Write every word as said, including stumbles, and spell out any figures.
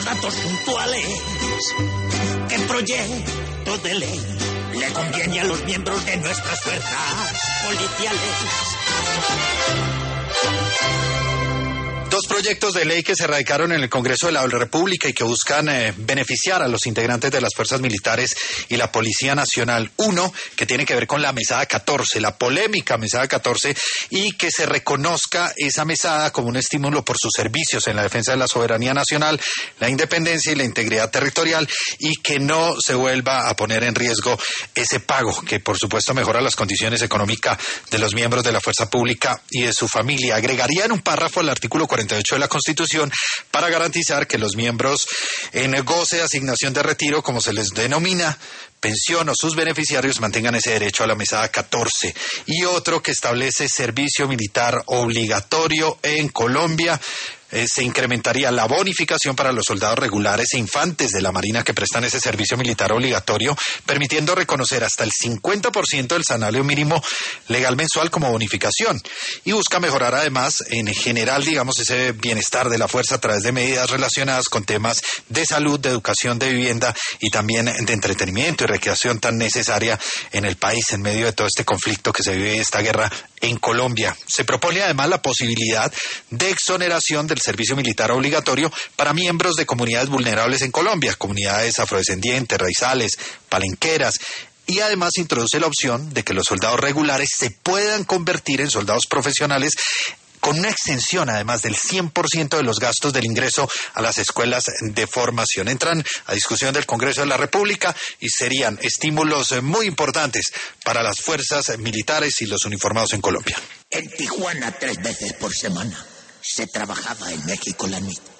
datos puntuales. ¿Qué proyecto de ley le conviene a los miembros de nuestras fuerzas policiales? Dos proyectos de ley que se radicaron en el Congreso de la República y que buscan eh, beneficiar a los integrantes de las fuerzas militares y la Policía Nacional. Uno, que tiene que ver con la mesada catorce, la polémica mesada catorce, y que se reconozca esa mesada como un estímulo por sus servicios en la defensa de la soberanía nacional, la independencia y la integridad territorial, y que no se vuelva a poner en riesgo ese pago, que por supuesto mejora las condiciones económicas de los miembros de la fuerza pública y de su familia. Agregaría en un párrafo al artículo cuarenta y ocho de la Constitución para garantizar que los miembros en goce de asignación de retiro, como se les denomina, pensión o sus beneficiarios, mantengan ese derecho a la mesada catorce. Y otro que establece servicio militar obligatorio en Colombia. Eh, se incrementaría la bonificación para los soldados regulares e infantes de la Marina que prestan ese servicio militar obligatorio, permitiendo reconocer hasta el cincuenta por ciento del salario mínimo legal mensual como bonificación. Y busca mejorar además en general, digamos, ese bienestar de la fuerza a través de medidas relacionadas con temas de salud, de educación, de vivienda y también de entretenimiento y recreación tan necesaria en el país en medio de todo este conflicto que se vive, esta guerra en Colombia. Se propone además la posibilidad de exoneración del servicio militar obligatorio para miembros de comunidades vulnerables en Colombia, comunidades afrodescendientes, raizales, palenqueras, y además introduce la opción de que los soldados regulares se puedan convertir en soldados profesionales con una exención además del cien por ciento de los gastos del ingreso a las escuelas de formación. Entran a discusión del Congreso de la República y serían estímulos muy importantes para las fuerzas militares y los uniformados en Colombia. En Tijuana tres veces por semana se trabajaba en México la nuit.